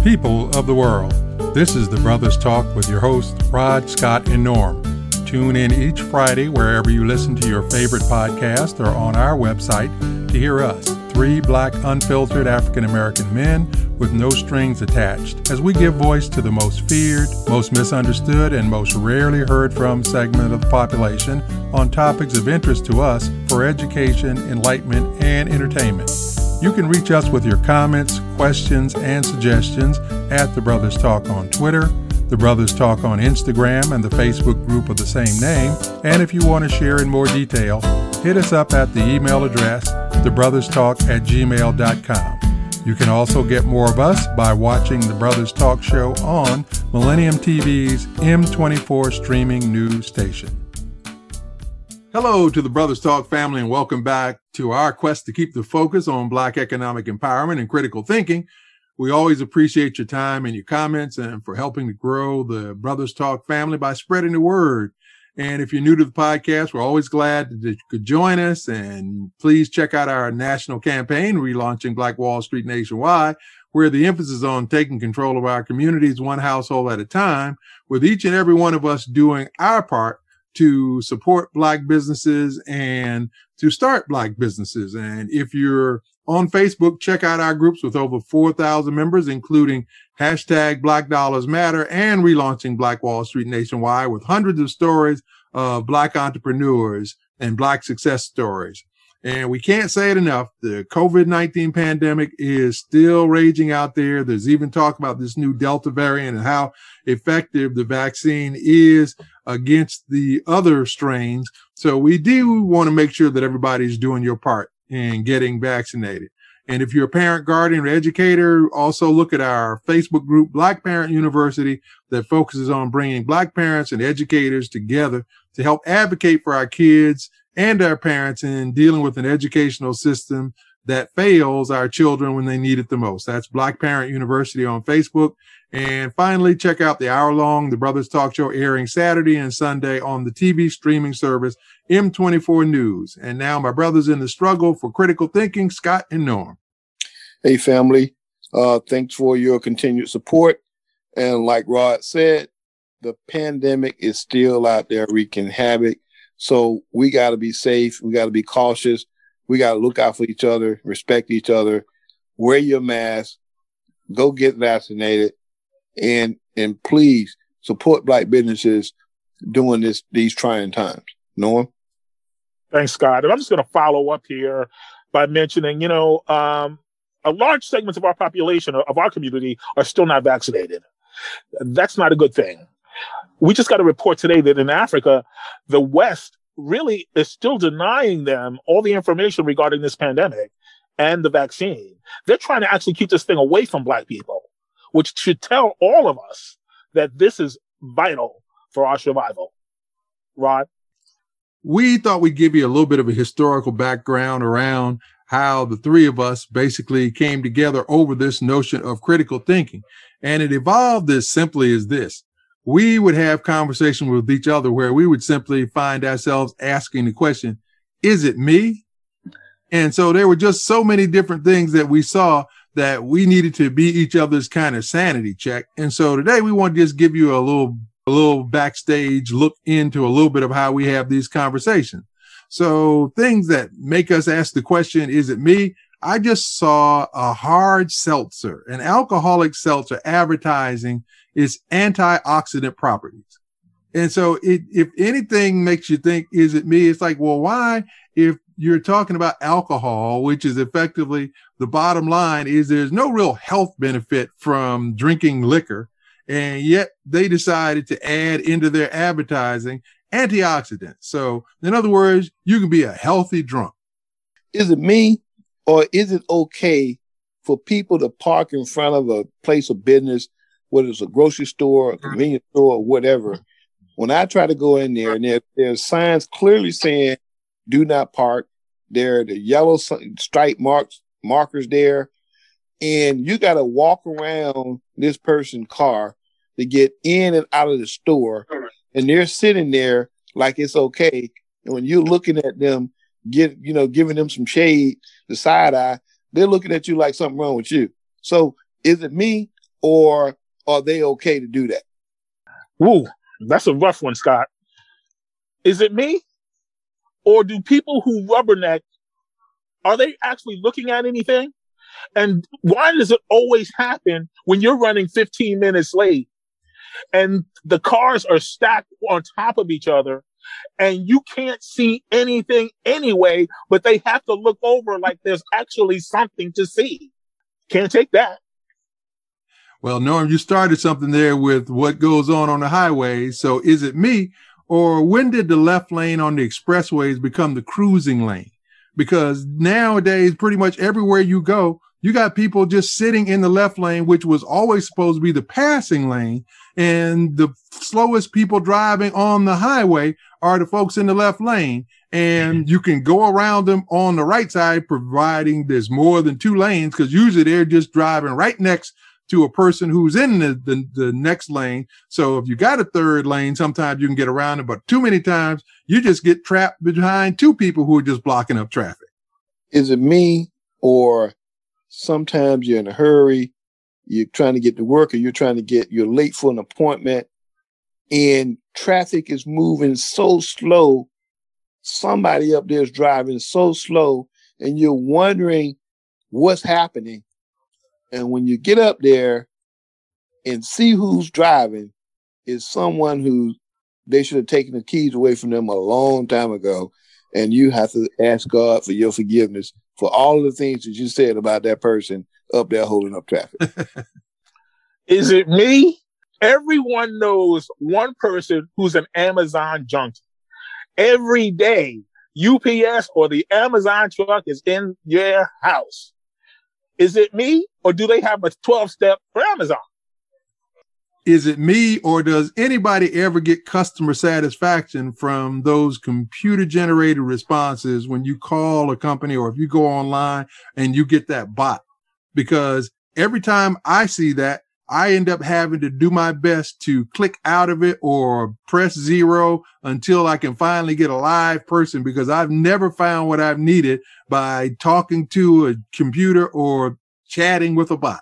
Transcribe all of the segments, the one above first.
People of the world, this is the Brothers Talk with your hosts, Rod, Scott, and Norm. Tune in each Friday wherever you listen to your favorite podcast or on our website to hear us, three black, unfiltered African-American men with no strings attached, as we give voice to the most feared, most misunderstood, and most rarely heard from segment of the population on topics of interest to us for education, enlightenment, and entertainment. You can reach us with your comments, questions, and suggestions at The Brothers Talk on Twitter, The Brothers Talk on Instagram, and the Facebook group of the same name. And if you want to share in more detail, hit us up at the email address, thebrotherstalk@gmail.com. You can also get more of us by watching The Brothers Talk show on Millennium TV's M24 streaming news station. Hello to the Brothers Talk family and welcome back to our quest to keep the focus on Black economic empowerment and critical thinking. We always appreciate your time and your comments and for helping to grow the Brothers Talk family by spreading the word. And if you're new to the podcast, we're always glad that you could join us. And please check out our national campaign, Relaunching Black Wall Street Nationwide, where the emphasis is on taking control of our communities one household at a time, with each and every one of us doing our part to support Black businesses and to start Black businesses. And if you're on Facebook, check out our groups with over 4,000 members, including hashtag Black Dollars Matter and Relaunching Black Wall Street Nationwide, with hundreds of stories of Black entrepreneurs and Black success stories. And we can't say it enough. The COVID-19 pandemic is still raging out there. There's even talk about this new Delta variant and how effective the vaccine is against the other strains. So we do want to make sure that everybody's doing your part in getting vaccinated. And if you're a parent, guardian, or educator, also look at our Facebook group, Black Parent University, that focuses on bringing Black parents and educators together to help advocate for our kids and our parents in dealing with an educational system that fails our children when they need it the most. That's Black Parent University on Facebook. And finally, check out the hour-long The Brothers Talk show airing Saturday and Sunday on the TV streaming service M24 News. And now my brothers in the struggle for critical thinking, Scott and Norm. Hey, family. Thanks for your continued support. And like Rod said, the pandemic is still out there wreaking havoc. So we got to be safe. We got to be cautious. We got to look out for each other, respect each other, wear your mask, go get vaccinated, and please support Black businesses during these trying times. Norm? Thanks, Scott. And I'm just going to follow up here by mentioning, a large segment of our population, of our community, are still not vaccinated. That's not a good thing. We just got a report today that in Africa, the West really is still denying them all the information regarding this pandemic and the vaccine. They're trying to actually keep this thing away from Black people, which should tell all of us that this is vital for our survival. Rod? We thought we'd give you a little bit of a historical background around how the three of us basically came together over this notion of critical thinking. And it evolved as simply as this. We would have conversations with each other where we would simply find ourselves asking the question, is it me? And so there were just so many different things that we saw that we needed to be each other's kind of sanity check. And so today we want to just give you a little backstage look into a little bit of how we have these conversations. So things that make us ask the question, is it me? I just saw a hard seltzer, an alcoholic seltzer advertising its antioxidant properties. And so if anything makes you think, is it me? It's like, well, why? If you're talking about alcohol, which is effectively the bottom line is there's no real health benefit from drinking liquor. And yet they decided to add into their advertising antioxidants. So in other words, you can be a healthy drunk. Is it me, or is it okay for people to park in front of a place of business, whether it's a grocery store, a convenience store, or whatever? When I try to go in there and there's signs clearly saying, do not park, there are the yellow stripe markers there, and you got to walk around this person's car to get in and out of the store, and they're sitting there like it's okay. And when you're looking at them, giving them some shade, the side eye, they're looking at you like something wrong with you. So is it me, or are they okay to do that? Woo, that's a rough one, Scott. Is it me? Or do people who rubberneck, are they actually looking at anything? And why does it always happen when you're running 15 minutes late and the cars are stacked on top of each other and you can't see anything anyway, but they have to look over like there's actually something to see? Can't take that. Well, Norm, you started something there with what goes on the highway. So is it me, or when did the left lane on the expressways become the cruising lane? Because nowadays, pretty much everywhere you go, you got people just sitting in the left lane, which was always supposed to be the passing lane. And the slowest people driving on the highway are the folks in the left lane. And you can go around them on the right side, providing there's more than two lanes, because usually they're just driving right next to a person who's in the next lane. So if you got a third lane, sometimes you can get around it, but too many times you just get trapped behind two people who are just blocking up traffic. Is it me, or sometimes you're in a hurry, you're trying to get to work, or you're late for an appointment, and traffic is moving so slow, somebody up there is driving so slow, and you're wondering what's happening. And when you get up there and see who's driving, is someone who they should have taken the keys away from them a long time ago. And you have to ask God for your forgiveness for all of the things that you said about that person up there holding up traffic. Is it me? Everyone knows one person who's an Amazon junkie. Every day, UPS or the Amazon truck is in your house. Is it me, or do they have a 12-step for Amazon? Is it me, or does anybody ever get customer satisfaction from those computer-generated responses when you call a company or if you go online and you get that bot? Because every time I see that, I end up having to do my best to click out of it or press 0 until I can finally get a live person, because I've never found what I've needed by talking to a computer or chatting with a bot.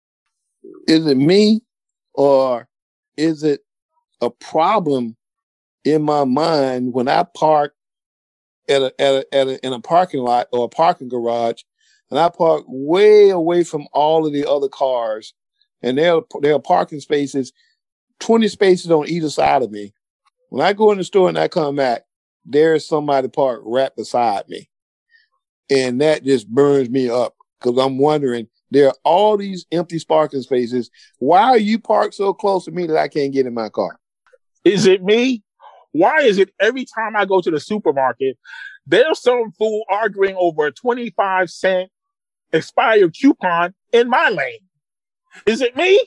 Is it me, or is it a problem in my mind when I park in a parking lot or a parking garage, and I park way away from all of the other cars, and there are parking spaces, 20 spaces on either side of me. When I go in the store and I come back, there's somebody parked right beside me. And that just burns me up, because I'm wondering, there are all these empty parking spaces. Why are you parked so close to me that I can't get in my car? Is it me? Why is it every time I go to the supermarket, there's some fool arguing over a 25-cent expired coupon in my lane? Is it me?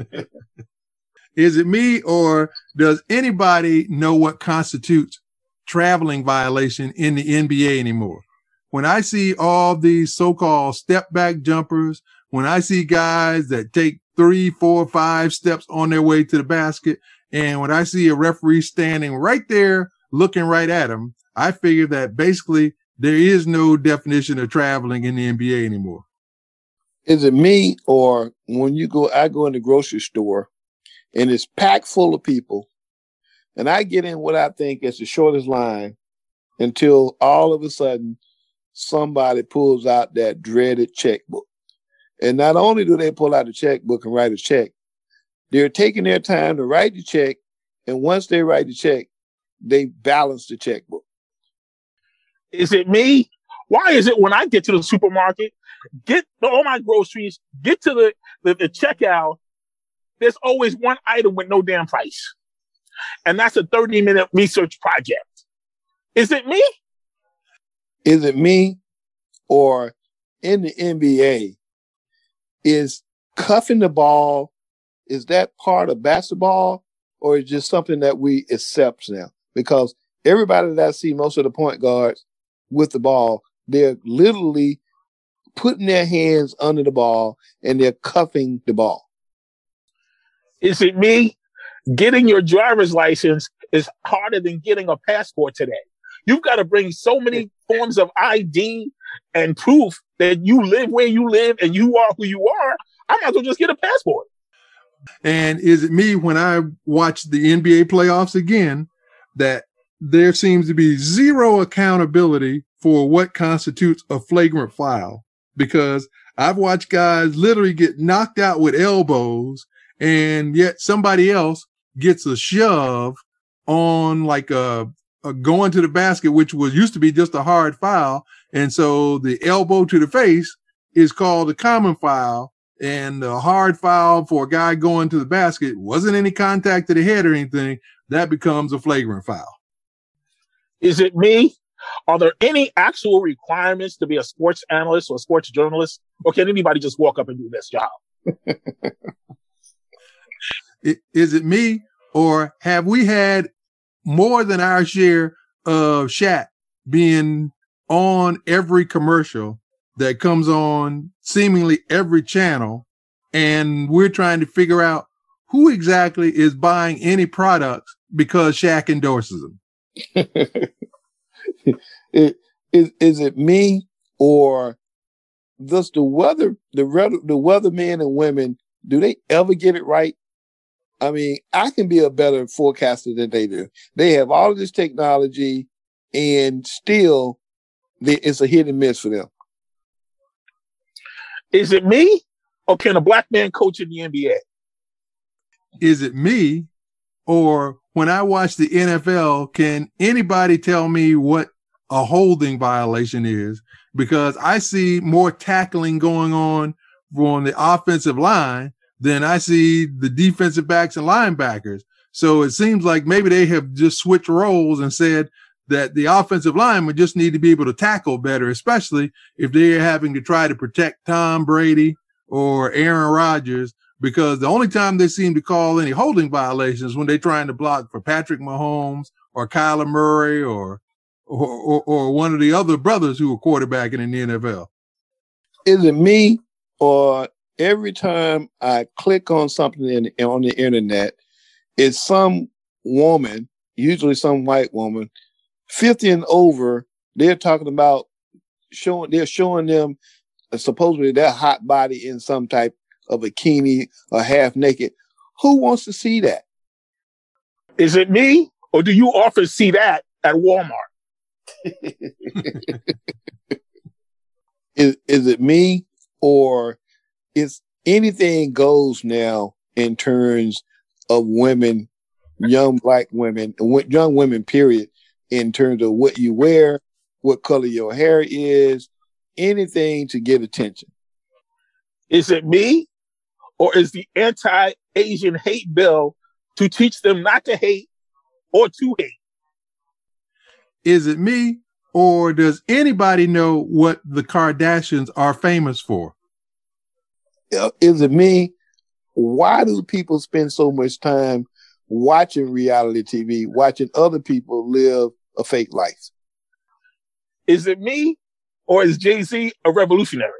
Is it me, or does anybody know what constitutes traveling violation in the NBA anymore? When I see all these so-called step back jumpers, when I see guys that take 3, 4, 5 steps on their way to the basket, and when I see a referee standing right there looking right at them, I figure that basically there is no definition of traveling in the NBA anymore. Is it me, or when I go in the grocery store and it's packed full of people, and I get in what I think is the shortest line until all of a sudden somebody pulls out that dreaded checkbook. And not only do they pull out the checkbook and write a check, they're taking their time to write the check. And once they write the check, they balance the checkbook. Is it me? Why is it when I get to the supermarket, get all my groceries, get to the checkout, there's always one item with no damn price? And that's a 30-minute research project. Is it me? Is it me, or in the NBA, is cuffing the ball, is that part of basketball, or is it just something that we accept now? Because everybody that I see, most of the point guards with the ball, they're literally putting their hands under the ball and they're cuffing the ball. Is it me? Getting your driver's license is harder than getting a passport today. You've got to bring so many forms of ID and proof that you live where you live and you are who you are. I might as well just get a passport. And is it me when I watch the NBA playoffs again that there seems to be zero accountability for what constitutes a flagrant foul? Because I've watched guys literally get knocked out with elbows, and yet somebody else gets a shove on like a going to the basket, which used to be just a hard foul. And so the elbow to the face is called a common foul. And the hard foul for a guy going to the basket wasn't any contact to the head or anything. That becomes a flagrant foul. Is it me? Are there any actual requirements to be a sports analyst or a sports journalist? Or can anybody just walk up and do this job? Is it me? Or have we had more than our share of Shaq being on every commercial that comes on seemingly every channel, and we're trying to figure out who exactly is buying any products because Shaq endorses them? Is it me, or does the weathermen and women, do they ever get it right? I mean, I can be a better forecaster than they do. They have all of this technology, and still it's a hit and miss for them. Is it me, or can a black man coach in the NBA? Is it me, or when I watch the NFL, can anybody tell me what a holding violation is? Because I see more tackling going on the offensive line than I see the defensive backs and linebackers. So it seems like maybe they have just switched roles and said that the offensive line would just need to be able to tackle better, especially if they're having to try to protect Tom Brady or Aaron Rodgers, because the only time they seem to call any holding violations when they're trying to block for Patrick Mahomes or Kyler Murray or one of the other brothers who were quarterbacking in the NFL. Is it me, or every time I click on something on the internet, it's some woman, usually some white woman, 50 and over, they're talking about showing them supposedly their hot body in some type of bikini or half naked. Who wants to see that? Is it me, or do you often see that at Walmart? Is it me, or is anything goes now in terms of women, young black women, young women, period, in terms of what you wear, what color your hair is, anything to get attention? Is it me, or is the anti-Asian hate bill to teach them not to hate or to hate? Is it me, or does anybody know what the Kardashians are famous for? Is it me? Why do people spend so much time watching reality TV, watching other people live a fake life? Is it me, or is Jay-Z a revolutionary?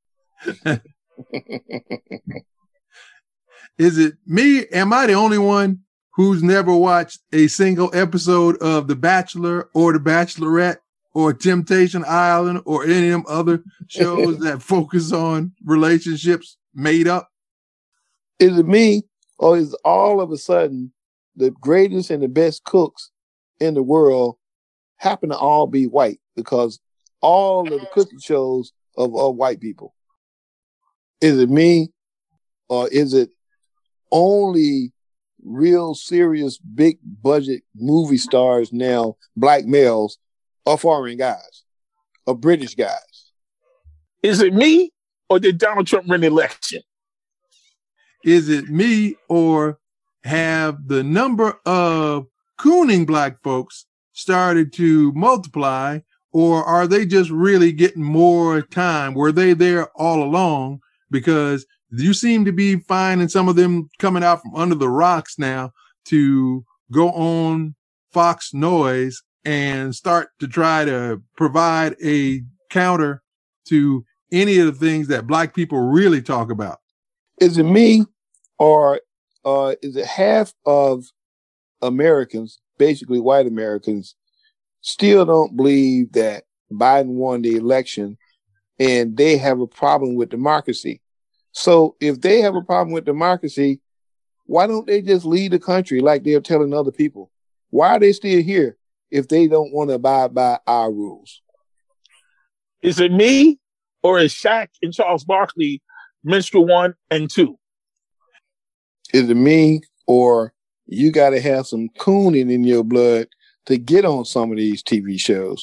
Is it me? Am I the only one who's never watched a single episode of The Bachelor or The Bachelorette or Temptation Island or any of them other shows that focus on relationships made up? Is it me, or is all of a sudden the greatest and the best cooks in the world happen to all be white, because all of the cooking shows of white people? Is it me, or is it only real serious big budget movie stars now, black males, or foreign guys, or British guys? Is it me, or did Donald Trump win the election? Is it me, or have the number of cooning black folks started to multiply, or are they just really getting more time? Were they there all along? Because you seem to be finding some of them coming out from under the rocks now to go on Fox Noise and start to try to provide a counter to any of the things that black people really talk about. Is it me, or is it half of Americans, basically white Americans, still don't believe that Biden won the election, and they have a problem with democracy? So if they have a problem with democracy, Why don't they just leave the country like they're telling other people? Why are they still here if they don't want to abide by our rules? Is it me, or is Shaq and Charles Barkley minstrel 1 and 2? Is it me, or you got to have some cooning in your blood to get on some of these TV shows?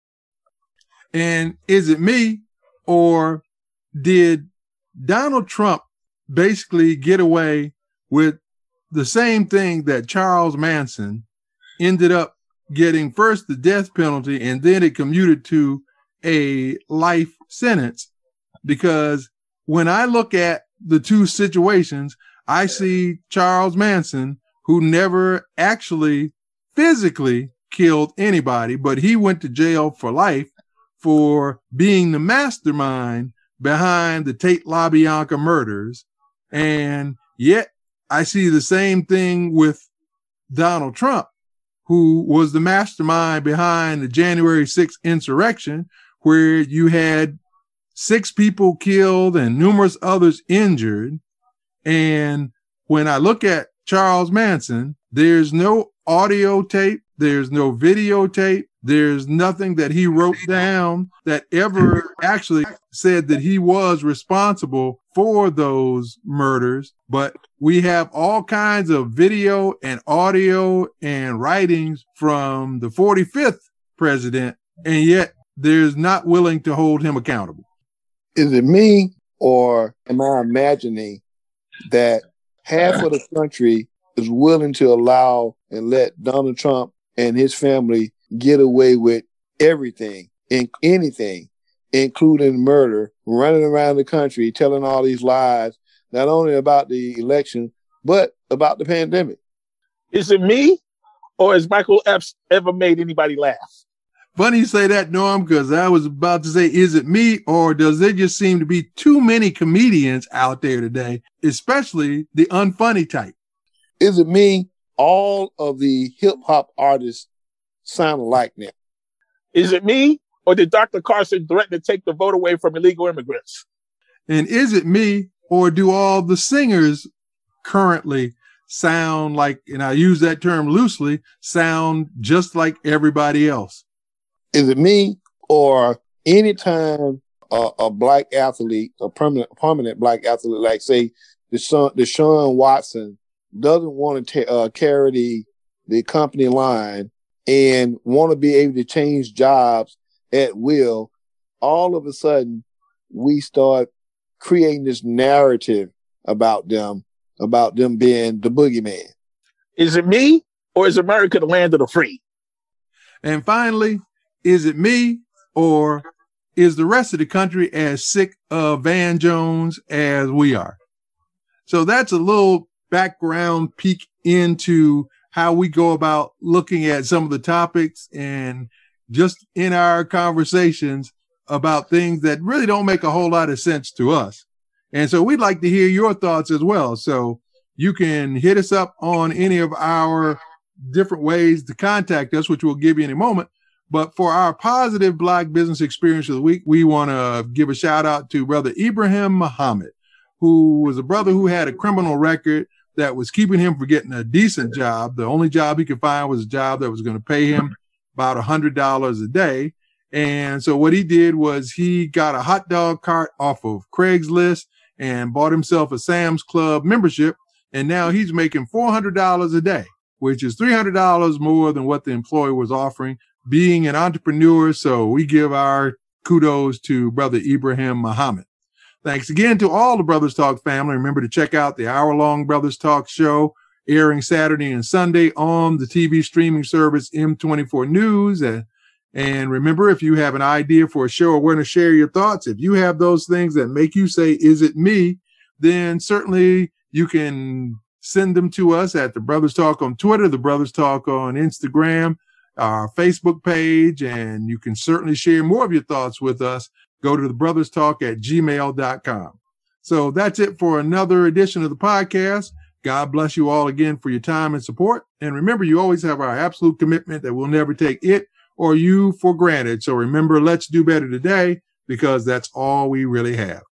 And is it me, or did Donald Trump basically get away with the same thing that Charles Manson ended up getting? First the death penalty, and then it commuted to a life sentence? Because when I look at the two situations, I see Charles Manson, who never actually physically killed anybody, but he went to jail for life for being the mastermind behind the Tate LaBianca murders. And yet I see the same thing with Donald Trump, who was the mastermind behind the January 6th insurrection, where you had 6 people killed and numerous others injured. And when I look at Charles Manson, there's no audio tape, there's no videotape, there's nothing that he wrote down that ever actually said that he was responsible for those murders. But we have all kinds of video and audio and writings from the 45th president, and yet there's not willing to hold him accountable. Is it me, or am I imagining that half of the country is willing to allow and let Donald Trump and his family get away with everything and anything, including murder, running around the country telling all these lies, not only about the election, but about the pandemic? Is it me, or has Michael Epps ever made anybody laugh? Funny you say that, Norm, because I was about to say, is it me, or does there just seem to be too many comedians out there today, especially the unfunny type? Is it me? All of the hip hop artists sound alike now. Is it me, or did Dr. Carson threaten to take the vote away from illegal immigrants? And is it me, or do all the singers currently sound like, and I use that term loosely, sound just like everybody else? Is it me, or anytime a black athlete, a prominent black athlete, like say Deshaun Watson, doesn't want to carry the company line and want to be able to change jobs at will, all of a sudden we start creating this narrative about them being the boogeyman? Is it me, or is America the land of the free? And finally, is it me, or is the rest of the country as sick of Van Jones as we are? So that's a little background peek into how we go about looking at some of the topics, and just in our conversations about things that really don't make a whole lot of sense to us. And so we'd like to hear your thoughts as well. So you can hit us up on any of our different ways to contact us, which we'll give you in a moment. But for our positive Black business experience of the week, we want to give a shout out to Brother Ibrahim Muhammad, who was a brother who had a criminal record that was keeping him from getting a decent job. The only job he could find was a job that was going to pay him about $100 a day. And so what he did was he got a hot dog cart off of Craigslist and bought himself a Sam's Club membership. And now he's making $400 a day, which is $300 more than what the employer was offering, being an entrepreneur. So we give our kudos to Brother Ibrahim Muhammad. Thanks again to all the Brothers Talk family. Remember to check out the hour-long Brothers Talk show airing Saturday and Sunday on the TV streaming service M24 News. And remember, if you have an idea for a show or want to share your thoughts, if you have those things that make you say, is it me? Then certainly you can send them to us at the Brothers Talk on Twitter, the Brothers Talk on Instagram, our Facebook page, and you can certainly share more of your thoughts with us. Go to thebrotherstalk@gmail.com. So that's it for another edition of the podcast. God bless you all again for your time and support. And remember, you always have our absolute commitment that we'll never take it or you for granted. So remember, let's do better today, because that's all we really have.